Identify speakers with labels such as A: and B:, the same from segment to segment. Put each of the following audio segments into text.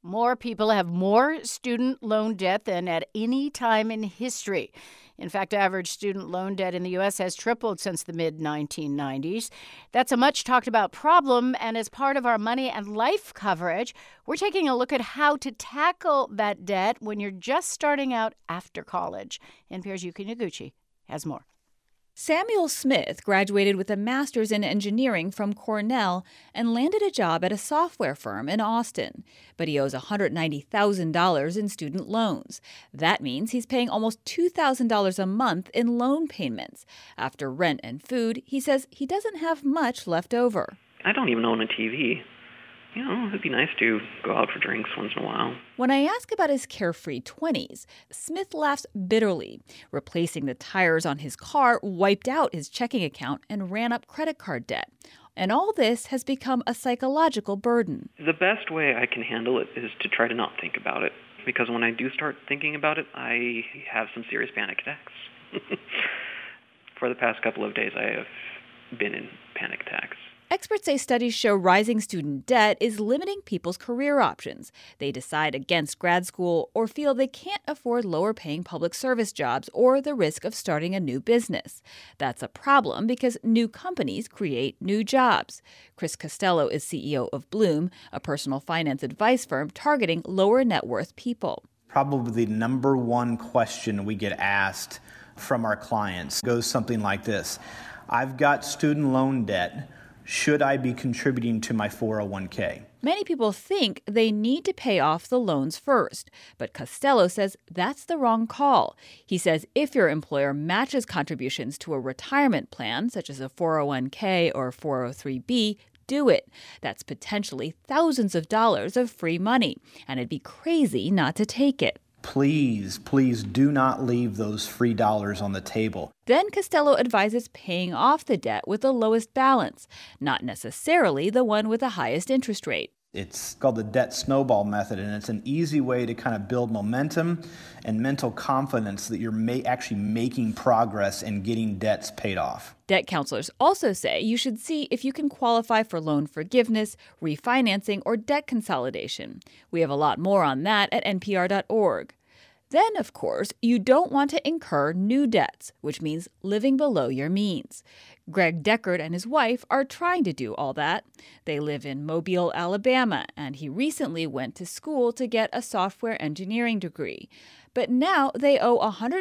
A: More people have more student loan debt than at any time in history. In fact, average student loan debt in the U.S. has tripled since the mid-1990s. That's a much talked about problem, and as part of our Money and Life coverage, we're taking a look at how to tackle that debt when you're just starting out after college. NPR's Yuki Noguchi has more.
B: Samuel Smith graduated with a master's in engineering from Cornell and landed a job at a software firm in Austin. But he owes $190,000 in student loans. That means he's paying almost $2,000 a month in loan payments. After rent and food, he says he doesn't have much left over.
C: I don't even own a TV. It'd be nice to go out for drinks once in a while.
B: When I ask about his carefree 20s, Smith laughs bitterly. Replacing the tires on his car wiped out his checking account and ran up credit card debt. And all this has become a psychological burden.
C: The best way I can handle it is to try to not think about it. Because when I do start thinking about it, I have some serious panic attacks. For the past couple of days, I have been in panic attacks.
B: Experts say studies show rising student debt is limiting people's career options. They decide against grad school or feel they can't afford lower-paying public service jobs or the risk of starting a new business. That's a problem because new companies create new jobs. Chris Costello is CEO of Bloom, a personal finance advice firm targeting lower net worth people.
D: Probably the number one question we get asked from our clients goes something like this. I've got student loan debt. Should I be contributing to my 401k?
B: Many people think they need to pay off the loans first, but Costello says that's the wrong call. He says if your employer matches contributions to a retirement plan, such as a 401k or 403b, do it. That's potentially thousands of dollars of free money, and it'd be crazy not to take it.
D: Please do not leave those free dollars on the table.
B: Then Costello advises paying off the debt with the lowest balance, not necessarily the one with the highest interest rate.
D: It's called the debt snowball method, and it's an easy way to kind of build momentum and mental confidence that you're actually making progress and getting debts paid off.
B: Debt counselors also say you should see if you can qualify for loan forgiveness, refinancing, or debt consolidation. We have a lot more on that at npr.org. Then, of course, you don't want to incur new debts, which means living below your means. Greg Deckard and his wife are trying to do all that. They live in Mobile, Alabama, and he recently went to school to get a software engineering degree. But now they owe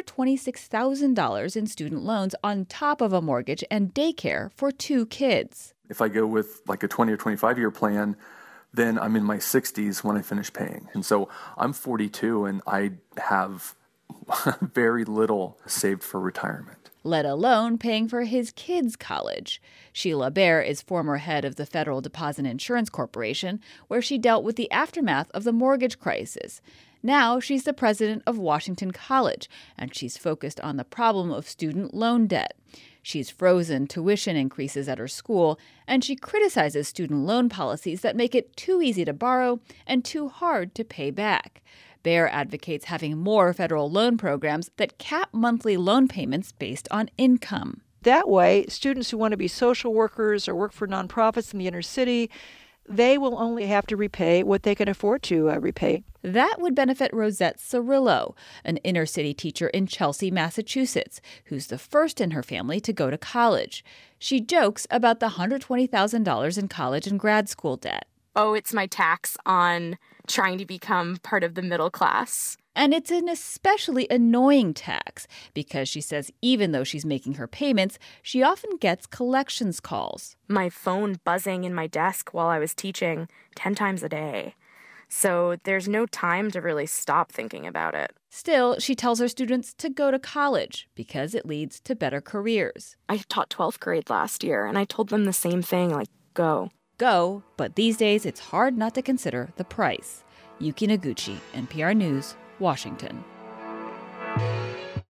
B: $126,000 in student loans on top of a mortgage and daycare for 2 kids.
E: If I go with like a 20 or 25-year plan, then I'm in my 60s when I finish paying. And so I'm 42 and I have very little saved for retirement,
B: let alone paying for his kids' college. Sheila Bair is former head of the Federal Deposit Insurance Corporation, where she dealt with the aftermath of the mortgage crisis. Now she's the president of Washington College, and she's focused on the problem of student loan debt. She's frozen tuition increases at her school, and she criticizes student loan policies that make it too easy to borrow and too hard to pay back. Bair advocates having more federal loan programs that cap monthly loan payments based on income.
F: That way, students who want to be social workers or work for nonprofits in the inner city, they will only have to repay what they can afford to repay.
B: That would benefit Rosette Cirillo, an inner-city teacher in Chelsea, Massachusetts, who's the first in her family to go to college. She jokes about the $120,000 in college and grad school debt.
G: Oh, it's my tax on trying to become part of the middle class.
B: And it's an especially annoying tax because she says even though she's making her payments, she often gets collections calls.
G: My phone buzzing in my desk while I was teaching 10 times a day. So there's no time to really stop thinking about it.
B: Still, she tells her students to go to college because it leads to better careers.
G: I taught 12th grade last year, and I told them the same thing, like, go.
B: Go, but these days it's hard not to consider the price. Yuki Noguchi, NPR News, Washington.